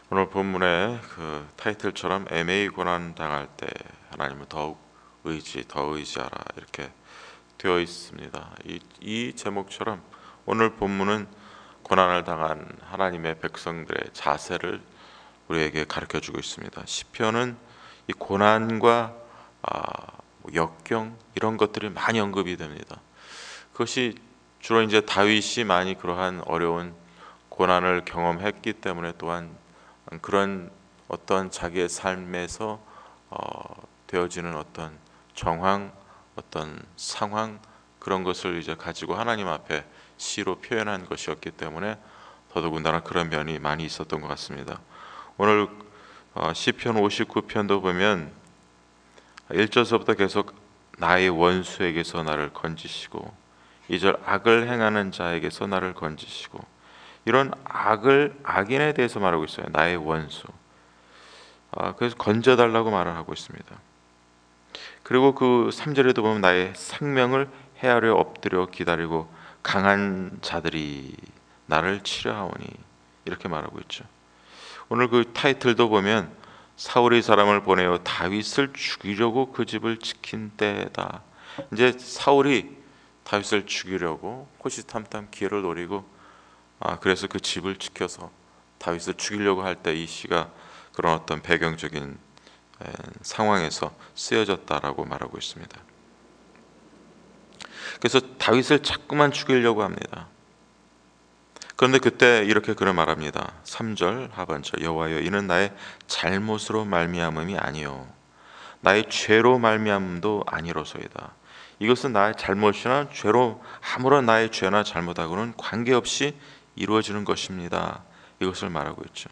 오늘 본문의 그 타이틀처럼 애매히 고난 당할 때 하나님을 더욱 더 의지하라 이렇게 되어 있습니다. 이 제목처럼 오늘 본문은 고난을 당한 하나님의 백성들의 자세를 우리에게 가르쳐 주고 있습니다. 시편은 이 고난과 역경 이런 것들이 많이 언급이 됩니다. 그것이 주로 이제 다윗이 많이 그러한 어려운 고난을 경험했기 때문에 또한 그런 어떤 자기의 삶에서 되어지는 어떤 정황, 어떤 상황 그런 것을 이제 가지고 하나님 앞에 시로 표현한 것이었기 때문에 더더군다나 그런 면이 많이 있었던 것 같습니다. 오늘 시편 59편도 보면 1절서부터 계속 나의 원수에게서 나를 건지시고 2절 악을 행하는 자에게서 나를 건지시고 이런 악인에 대해서 말하고 있어요. 나의 원수. 그래서 건져달라고 말을 하고 있습니다. 그리고 그 3절에도 보면 나의 생명을 헤아려 엎드려 기다리고 강한 자들이 나를 치려하오니 이렇게 말하고 있죠. 오늘 그 타이틀도 보면 사울이 사람을 보내어 다윗을 죽이려고 그 집을 지킨 때다. 이제 사울이 다윗을 죽이려고 호시탐탐 기회를 노리고 그래서 그 집을 지켜서 다윗을 죽이려고 할 때 이 시가 그런 어떤 배경적인 상황에서 쓰여졌다라고 말하고 있습니다. 그래서 다윗을 자꾸만 죽이려고 합니다. 그런데 그때 이렇게 그를 말합니다. 3절 하반절 여호와여 이는 나의 잘못으로 말미암음이 아니요 나의 죄로 말미암음도 아니로소이다. 이것은 나의 잘못이나 죄로 아무런 나의 죄나 잘못하고는 관계없이 이루어지는 것입니다. 이것을 말하고 있죠.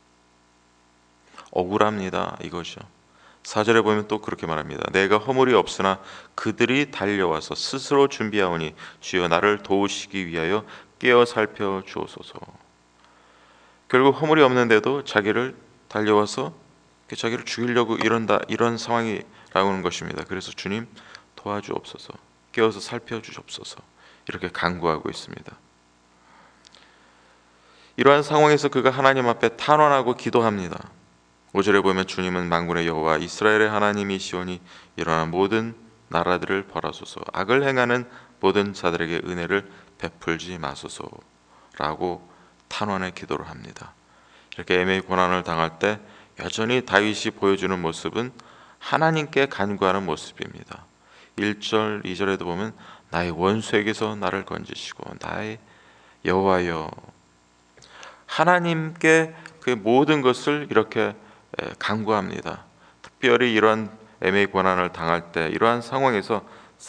억울합니다. 이거죠. 4절에 보면 또 그렇게 말합니다. 내가 허물이 없으나 그들이 달려와서 스스로 준비하오니 주여 나를 도우시기 위하여 깨어 살펴 주옵소서. 결국 허물이 없는데도 자기를 달려와서 자기를 죽이려고 이런 상황이 나오는 것입니다. 그래서 주님 도와주옵소서, 깨어서 살펴주옵소서 이렇게 간구하고 있습니다. 이러한 상황에서 그가 하나님 앞에 탄원하고 기도합니다. 5절에 보면 주님은 만군의 여호와 이스라엘의 하나님이시오니 일어나 모든 나라들을 벌하소서 악을 행하는 모든 자들에게 은혜를 베풀지 마소서라고 탄원의 기도를 합니다. 이렇게 애매히 고난을 당할 때 여전히 다윗이 보여주는 모습은 하나님께 간구하는 모습입니다. 1절, 2절에도 보면 나의 원수에게서 나를 건지시고 나의 여호와여 하나님께 그 모든 것을 이렇게 간구합니다. 특별히 이러한 애매히 고난을 당할 때 이러한 상황에서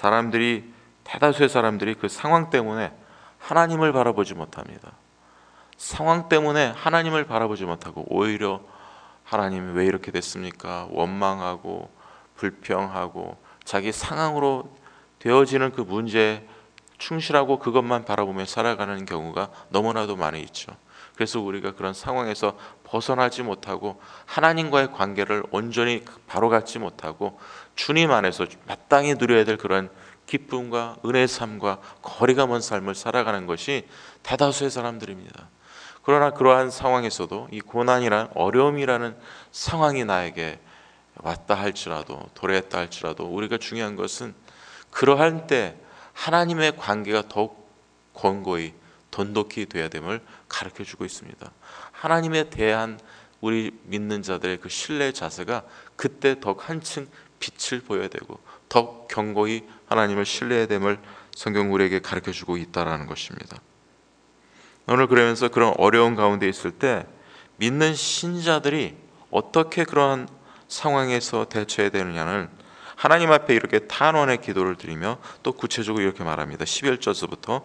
대다수의 사람들이 그 상황 때문에 하나님을 바라보지 못합니다. 상황 때문에 하나님을 바라보지 못하고 오히려 하나님이 왜 이렇게 됐습니까? 원망하고 불평하고 자기 상황으로 되어지는 그 문제에 충실하고 그것만 바라보며 살아가는 경우가 너무나도 많이 있죠. 그래서 우리가 그런 상황에서 벗어나지 못하고 하나님과의 관계를 온전히 바로 갖지 못하고 주님 안에서 마땅히 누려야 될 그런 기쁨과 은혜의 삶과 거리가 먼 삶을 살아가는 것이 대다수의 사람들입니다. 그러나 그러한 상황에서도 이 고난이란 어려움이라는 상황이 나에게 왔다 할지라도 도래했다 할지라도 우리가 중요한 것은 그러할 때 하나님의 관계가 더욱 권고히 돈독히 돼야 됨을 가르쳐주고 있습니다. 하나님에 대한 우리 믿는 자들의 그 신뢰 자세가 그때 더욱 한층 빛을 보여야 되고 더욱 견고히 하나님을 신뢰해야 됨을 성경 우리에게 가르쳐주고 있다는 것입니다. 오늘 그러면서 그런 어려운 가운데 있을 때 믿는 신자들이 어떻게 그러한 상황에서 대처해야 되느냐는 하나님 앞에 이렇게 탄원의 기도를 드리며 또 구체적으로 이렇게 말합니다. 11절서부터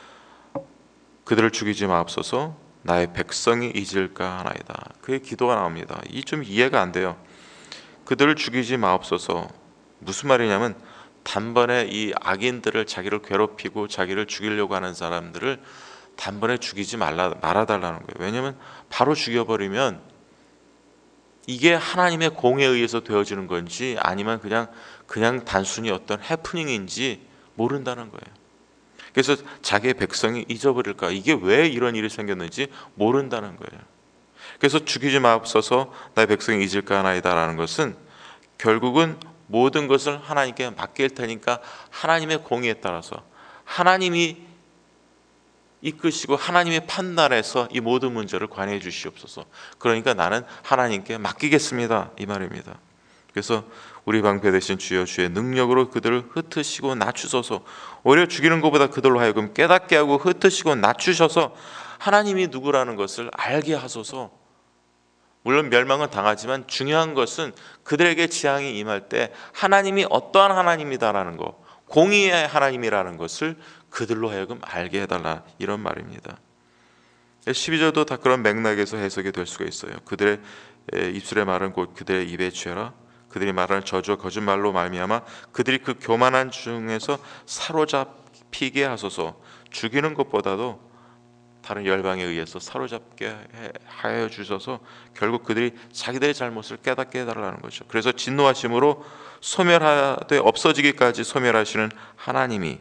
그들을 죽이지 마옵소서 나의 백성이 잊을까 하나이다. 그의 기도가 나옵니다. 이 좀 이해가 안 돼요. 그들을 죽이지 마옵소서 무슨 말이냐면 단번에 이 악인들을 자기를 괴롭히고 자기를 죽이려고 하는 사람들을 단번에 죽이지 말아달라는 거예요. 왜냐하면 바로 죽여버리면 이게 하나님의 공에 의해서 되어지는 건지 아니면 그냥 단순히 어떤 해프닝인지 모른다는 거예요. 그래서 자기의 백성이 잊어버릴까 이게 왜 이런 일이 생겼는지 모른다는 거예요. 그래서 죽이지 마옵소서 나의 백성이 잊을까 하나이다라는 것은 결국은 모든 것을 하나님께 맡길 테니까 하나님의 공의에 따라서 하나님이 이끄시고 하나님의 판단에서 이 모든 문제를 관여해 주시옵소서. 그러니까 나는 하나님께 맡기겠습니다, 이 말입니다. 그래서 우리 방패 되신 주여, 주의 능력으로 그들을 흩으시고 낮추소서. 오히려 죽이는 것보다 그들로 하여금 깨닫게 하고 흩으시고 낮추셔서 하나님이 누구라는 것을 알게 하소서. 물론 멸망은 당하지만 중요한 것은 그들에게 재앙이 임할 때 하나님이 어떠한 하나님이다라는 것, 공의의 하나님이라는 것을 그들로 하여금 알게 해달라, 이런 말입니다. 12절도 다 그런 맥락에서 해석이 될 수가 있어요. 그들의 입술의 말은 곧 그들의 입에 죄라. 그들이 말하는 저주와 거짓말로 말미암아 그들이 그 교만한 중에서 사로잡히게 하소서. 죽이는 것보다도 다른 열방에 의해서 사로잡게 하여 주셔서 결국 그들이 자기들의 잘못을 깨닫게 해달라는 거죠. 그래서 진노하심으로 소멸하되 없어지기까지 소멸하시는 하나님이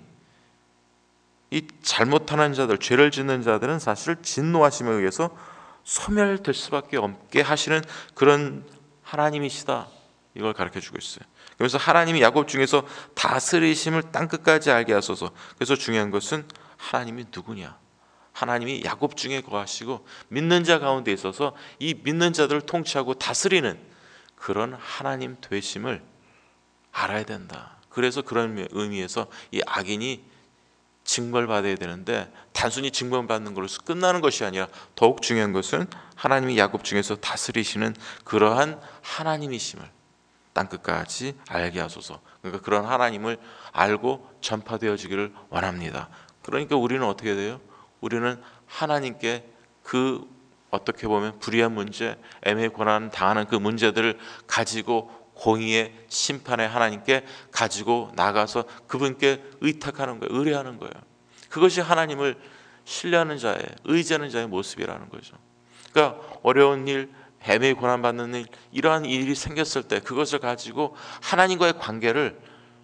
이 잘못하는 자들, 죄를 짓는 자들은 사실 진노하심에 의해서 소멸될 수밖에 없게 하시는 그런 하나님이시다, 이걸 가르쳐주고 있어요. 그래서 하나님이 야곱 중에서 다스리심을 땅끝까지 알게 하소서. 그래서 중요한 것은 하나님이 누구냐, 하나님이 야곱 중에 거하시고 믿는 자 가운데 있어서 이 믿는 자들을 통치하고 다스리는 그런 하나님 되심을 알아야 된다. 그래서 그런 의미에서 이 악인이 징벌받아야 되는데 단순히 징벌받는 것으로 끝나는 것이 아니라 더욱 중요한 것은 하나님이 야곱 중에서 다스리시는 그러한 하나님이심을 땅끝까지 알게 하소서. 그러니까 그런 하나님을 알고 전파되어지기를 원합니다. 그러니까 우리는 어떻게 돼요? 우리는 하나님께 그 어떻게 보면 불의한 문제, 애매의 고난 당하는 그 문제들을 가지고 공의의 심판의 하나님께 가지고 나가서 그분께 의탁하는 거예요. 의뢰하는 거예요. 그것이 하나님을 신뢰하는 자의, 의지하는 자의 모습이라는 거죠. 그러니까 어려운 일, 애매의 고난 받는 일, 이러한 일이 생겼을 때 그것을 가지고 하나님과의 관계를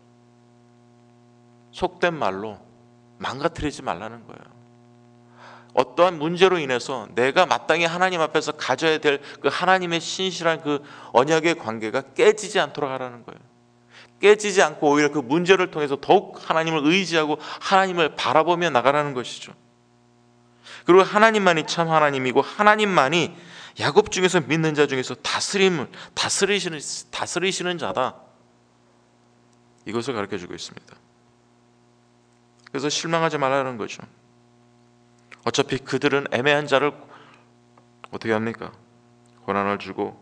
속된 말로 망가뜨리지 말라는 거예요. 어떠한 문제로 인해서 내가 마땅히 하나님 앞에서 가져야 될 그 하나님의 신실한 그 언약의 관계가 깨지지 않도록 하라는 거예요. 깨지지 않고 오히려 그 문제를 통해서 더욱 하나님을 의지하고 하나님을 바라보며 나가라는 것이죠. 그리고 하나님만이 참 하나님이고 하나님만이 야곱 중에서 믿는 자 중에서 다스리시는 자다, 이것을 가르쳐주고 있습니다. 그래서 실망하지 말라는 거죠. 어차피 그들은 애매한 자를 어떻게 합니까? 고난을 주고,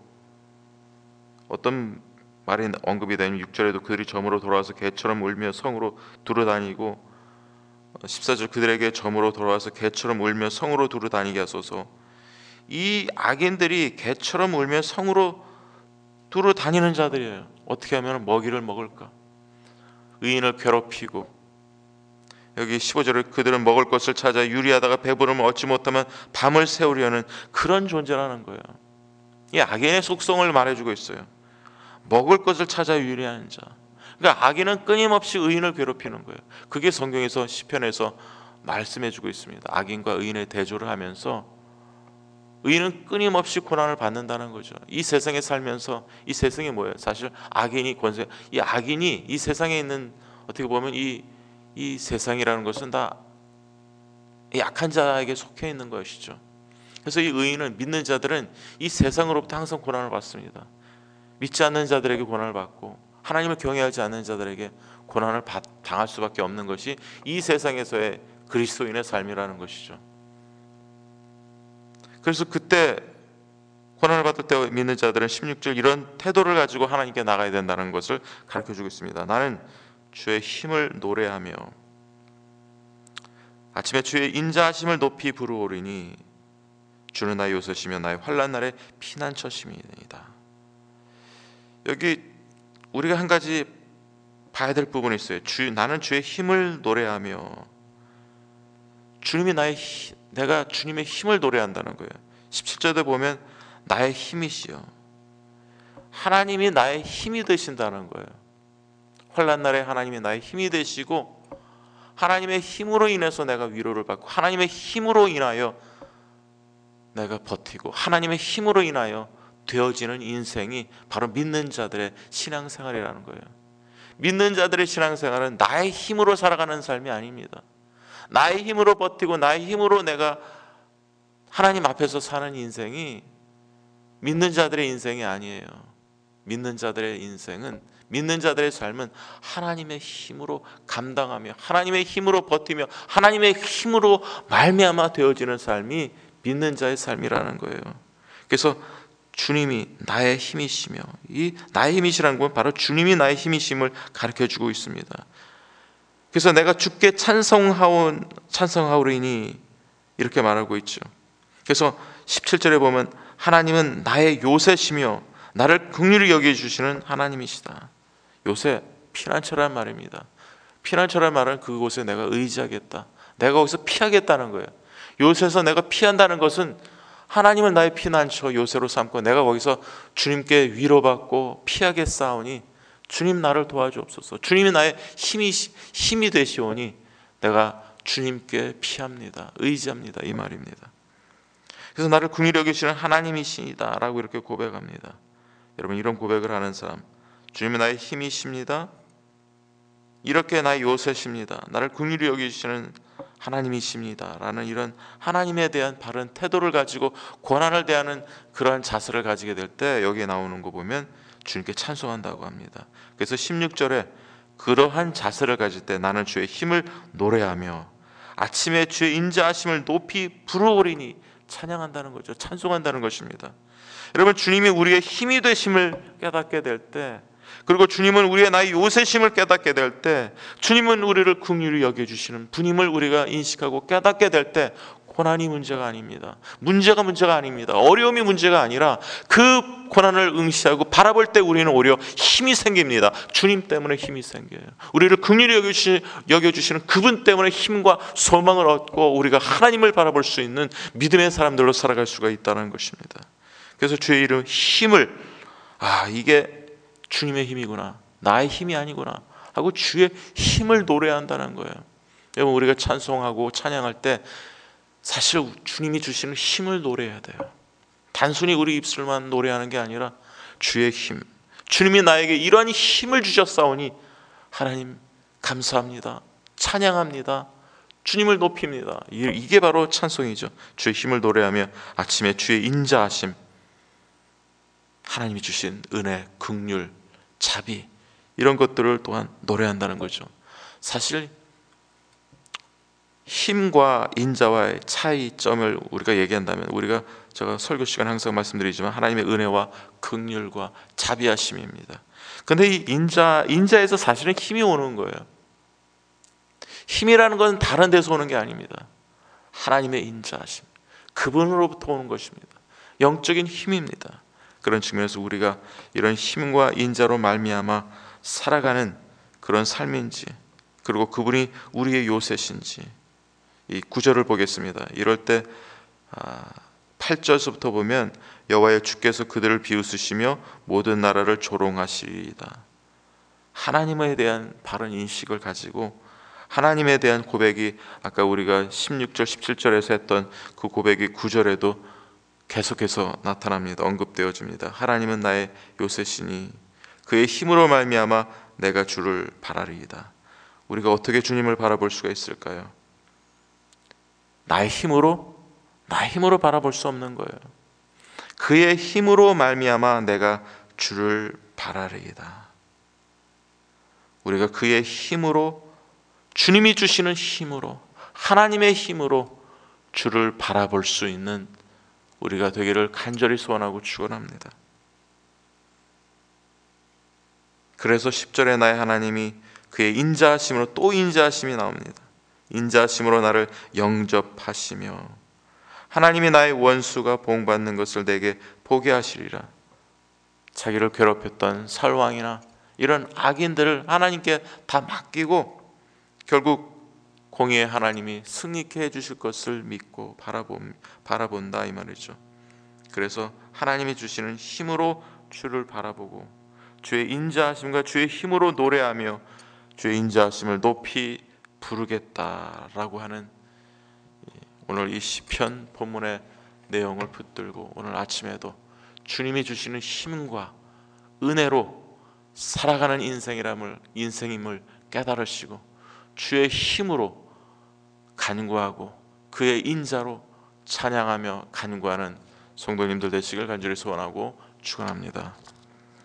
어떤 말이 언급이 되는 6절에도 그들이 점으로 돌아와서 개처럼 울며 성으로 두루 다니고, 14절 그들에게 점으로 돌아와서 개처럼 울며 성으로 두루 다니게 하소서. 이 악인들이 개처럼 울며 성으로 두루 다니는 자들이에요. 어떻게 하면 먹이를 먹을까? 의인을 괴롭히고, 여기 15절에 그들은 먹을 것을 찾아 유리하다가 배부름을 얻지 못하면 밤을 새우려는 그런 존재라는 거예요. 이 악인의 속성을 말해주고 있어요. 먹을 것을 찾아 유리한 자. 그러니까 악인은 끊임없이 의인을 괴롭히는 거예요. 그게 성경에서 시편에서 말씀해주고 있습니다. 악인과 의인의 대조를 하면서 의인은 끊임없이 고난을 받는다는 거죠. 이 세상에 살면서, 이 세상이 뭐예요? 사실 악인이 권세, 이 악인이 이 세상에 있는, 어떻게 보면 이 세상이라는 것은 다 약한 자에게 속해 있는 것이죠. 그래서 이 의인은, 믿는 자들은 이 세상으로부터 항상 고난을 받습니다. 믿지 않는 자들에게 고난을 받고 하나님을 경외하지 않는 자들에게 고난을 당할 수밖에 없는 것이 이 세상에서의 그리스도인의 삶이라는 것이죠. 그래서 그때 고난을 받을 때 믿는 자들은 16절 이런 태도를 가지고 하나님께 나가야 된다는 것을 가르쳐주고 있습니다. 나는 주의 힘을 노래하며 아침에 주의 인자하심을 높이 부르오리니 주는 나의 요새시며 나의 환난 날에 피난처심이니이다. 여기 우리가 한 가지 봐야 될 부분이 있어요. 나는 주의 힘을 노래하며, 주님이 내가 주님의 힘을 노래한다는 거예요. 17절에 보면 나의 힘이시여, 하나님이 나의 힘이 되신다는 거예요. 환난 날에 하나님이 나의 힘이 되시고 하나님의 힘으로 인해서 내가 위로를 받고 하나님의 힘으로 인하여 내가 버티고 하나님의 힘으로 인하여 되어지는 인생이 바로 믿는 자들의 신앙생활이라는 거예요. 믿는 자들의 신앙생활은 나의 힘으로 살아가는 삶이 아닙니다. 나의 힘으로 버티고 나의 힘으로 내가 하나님 앞에서 사는 인생이 믿는 자들의 인생이 아니에요. 믿는 자들의 인생은, 믿는 자들의 삶은 하나님의 힘으로 감당하며 하나님의 힘으로 버티며 하나님의 힘으로 말미암아 되어지는 삶이 믿는 자의 삶이라는 거예요. 그래서 주님이 나의 힘이시며, 이 나의 힘이시라는 건 바로 주님이 나의 힘이심을 가르쳐주고 있습니다. 그래서 내가 주께 찬송하오리니 이렇게 말하고 있죠. 그래서 17절에 보면 하나님은 나의 요새시며 나를 긍휼히 여겨주시는 하나님이시다. 요새, 피난처란 말입니다. 피난처란 말은 그곳에 내가 의지하겠다, 내가 거기서 피하겠다는 거예요. 요새에서 내가 피한다는 것은 하나님은 나의 피난처 요새로 삼고 내가 거기서 주님께 위로받고 피하겠사오니 주님 나를 도와주옵소서. 주님이 나의 힘이 되시오니 내가 주님께 피합니다, 의지합니다, 이 말입니다. 그래서 나를 긍휼히 여기시는 하나님이시다 라고 이렇게 고백합니다. 여러분, 이런 고백을 하는 사람, 주님이 나의 힘이십니다, 이렇게 나의 요새십니다, 나를 긍휼히 여기시는 하나님이십니다 라는 이런 하나님에 대한 바른 태도를 가지고 고난을 대하는 그러한 자세를 가지게 될 때 여기에 나오는 거 보면 주님께 찬송한다고 합니다. 그래서 16절에 그러한 자세를 가질 때 나는 주의 힘을 노래하며 아침에 주의 인자하심을 높이 부르오리니 찬양한다는 거죠. 찬송한다는 것입니다. 여러분, 주님이 우리의 힘이 되심을 깨닫게 될 때, 그리고 주님은 우리의 나의 요새심을 깨닫게 될 때, 주님은 우리를 긍휼히 여겨주시는 분임을 우리가 인식하고 깨닫게 될 때 고난이 문제가 아닙니다. 문제가 아닙니다. 어려움이 문제가 아니라 그 고난을 응시하고 바라볼 때 우리는 오히려 힘이 생깁니다. 주님 때문에 힘이 생겨요. 우리를 긍휼히 여겨주시는 그분 때문에 힘과 소망을 얻고 우리가 하나님을 바라볼 수 있는 믿음의 사람들로 살아갈 수가 있다는 것입니다. 그래서 주의 이름 힘을, 이게 주님의 힘이구나, 나의 힘이 아니구나 하고 주의 힘을 노래한다는 거예요. 여러분, 우리가 찬송하고 찬양할 때 사실 주님이 주시는 힘을 노래해야 돼요. 단순히 우리 입술만 노래하는 게 아니라 주의 힘, 주님이 나에게 이러한 힘을 주셨사오니 하나님 감사합니다, 찬양합니다, 주님을 높입니다. 이게 바로 찬송이죠. 주의 힘을 노래하며 아침에 주의 인자하심, 하나님이 주신 은혜, 긍휼, 자비, 이런 것들을 또한 노래한다는 거죠. 사실 힘과 인자와의 차이점을 우리가 얘기한다면, 제가 설교 시간 항상 말씀드리지만 하나님의 은혜와 긍휼과 자비하심입니다. 그런데 이 인자에서 사실은 힘이 오는 거예요. 힘이라는 건 다른 데서 오는 게 아닙니다. 하나님의 인자하심, 그분으로부터 오는 것입니다. 영적인 힘입니다. 그런 측면에서 우리가 이런 힘과 인자로 말미암아 살아가는 그런 삶인지, 그리고 그분이 우리의 요새신지, 이 9절을 보겠습니다. 이럴 때 8절서부터 보면 여호와의 주께서 그들을 비웃으시며 모든 나라를 조롱하시리이다. 하나님에 대한 바른 인식을 가지고 하나님에 대한 고백이, 아까 우리가 16절 17절에서 했던 그 고백이 9절에도 계속해서 나타납니다. 언급되어집니다. 하나님은 나의 요새시니 그의 힘으로 말미암아 내가 주를 바라리이다. 우리가 어떻게 주님을 바라볼 수가 있을까요? 나의 힘으로 바라볼 수 없는 거예요. 그의 힘으로 말미암아 내가 주를 바라리이다. 우리가 그의 힘으로, 주님이 주시는 힘으로, 하나님의 힘으로 주를 바라볼 수 있는 우리가 되기를 간절히 소원하고 축원합니다. 그래서 10절에 나의 하나님이 그의 인자하심으로, 또 인자하심이 나옵니다. 인자하심으로 나를 영접하시며 하나님이 나의 원수가 보응받는 것을 내게 보게 하시리라. 자기를 괴롭혔던 설왕이나 이런 악인들을 하나님께 다 맡기고 결국 공의의 하나님이 승리케 해주실 것을 믿고 바라본다, 이 말이죠. 그래서 하나님이 주시는 힘으로 주를 바라보고 주의 인자하심과 주의 힘으로 노래하며 주의 인자하심을 높이 부르겠다라고 하는 오늘 이 시편 본문의 내용을 붙들고 오늘 아침에도 주님이 주시는 힘과 은혜로 살아가는 인생임을 깨달으시고 주의 힘으로 간구하고 그의 인자로 찬양하며 간구하는 성도님들 되시길 간절히 소원하고 축원합니다.